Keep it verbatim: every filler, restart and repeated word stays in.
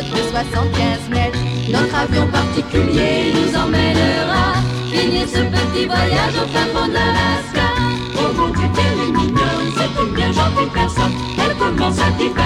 haute de soixante-quinze mètres. Notre avion particulier nous emmènera finir ce petit voyage au fin fond de l'Alaska. Oh mon Dieu, qu'elle est mignonne, c'est une bien gentille personne. Elle commence à dire